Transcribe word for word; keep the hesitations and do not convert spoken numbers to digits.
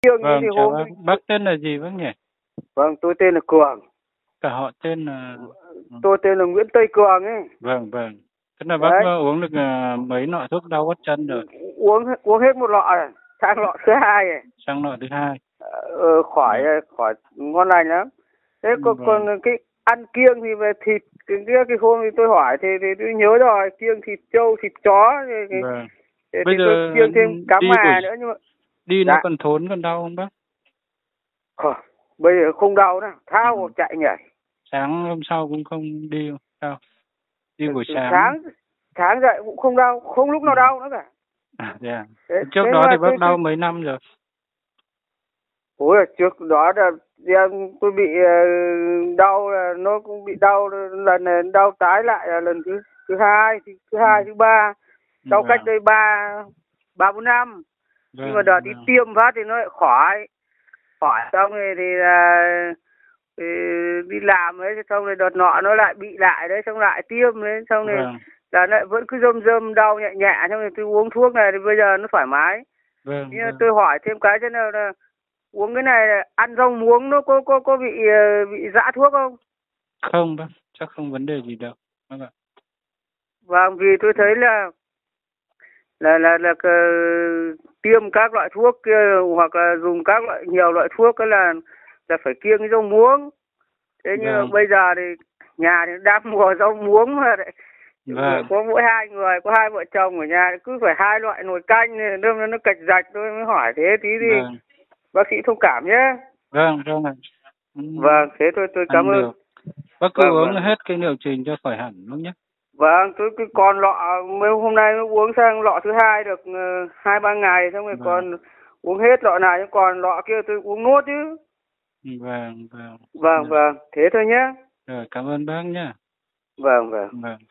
Kiêng Vâng, thì chào hôm bác. Bác tên là gì bác nhỉ? Vâng, tôi tên là Cường. Cả họ tên là... Tôi tên là Nguyễn Tây Cường ấy. Vâng, vâng. Tức là bác Đấy. uống được uh, mấy nọ thuốc đau gót chân rồi? Uống uống hết một lọ rồi, sang lọ thứ hai rồi. Sang lọ thứ hai. Ờ, khỏi Vâng. khỏi ngon lành lắm. Thế còn, Vâng. còn cái ăn kiêng thì về thịt cái kia cái hôm thì tôi hỏi thì, thì tôi nhớ rồi, kiêng thịt trâu, thịt chó thì, thì, Vâng. thì, Bây thì giờ tôi kiêng thêm cá đi mà buổi... nữa nhưng mà đi dạ. nó còn thốn còn đau không bác? Ờ, bây giờ không đau nữa, thao Ừ. chạy nhảy. Sáng hôm sau cũng không đi không? Sao? Đi buổi Từ sáng. sáng sáng dậy cũng không đau, không lúc nào đau nữa cả. À, thế à? Thế, Trước thế đó thì bác tôi, đau tôi... mấy năm rồi? Ôi, trước đó là tôi bị uh, đau, là nó cũng bị đau lần này, đau tái lại là lần thứ thứ hai, thứ, thứ hai, Ừ. thứ ba, đau Vâng. cách đây ba ba bốn năm. Vâng, nhưng mà đợt đi vâng. tiêm phát thì nó lại khỏi, khỏi xong rồi thì là thì đi làm ấy, xong rồi đợt nọ nó lại bị lại đấy, xong lại tiêm đấy, xong rồi Vâng. là lại vẫn cứ rơm rơm đau nhẹ nhẹ, xong rồi tôi uống thuốc này thì bây giờ nó thoải mái. Vâng, Nhưng vâng. tôi hỏi thêm cái thế nào là uống cái này là ăn rau muống nó có có có bị bị dã thuốc không? Không bác, chắc không vấn đề gì đâu bác ạ. Vâng, vì tôi thấy là là là là, là tiêm các loại thuốc kia hoặc là dùng các loại nhiều loại thuốc cái là là phải kiêng cái rau muống. Thế nhưng Vâng. mà bây giờ thì nhà thì đang mùa rau muống mà lại Vâng. có mỗi hai người, có hai vợ chồng ở nhà cứ phải hai loại nồi canh nên nó nó cạch rạch, tôi mới hỏi thế tí đi. Vâng. Bác sĩ thông cảm nhé. Vâng, vâng ạ. Vâng, thế tôi tôi cảm ơn. Được. Bác cứ Vâng, uống vâng. hết cái liệu trình cho khỏi hẳn bác nhé. Vâng, tôi cứ còn lọ mấy hôm nay nó uống sang lọ thứ hai được hai ba ngày, xong rồi vâng. Còn uống hết lọ này, còn lọ kia tôi uống nốt chứ. Vâng, vâng. Vâng, vâng, thế thôi nhé. Rồi, cảm ơn bác nhé. Vâng, vâng. Vâng.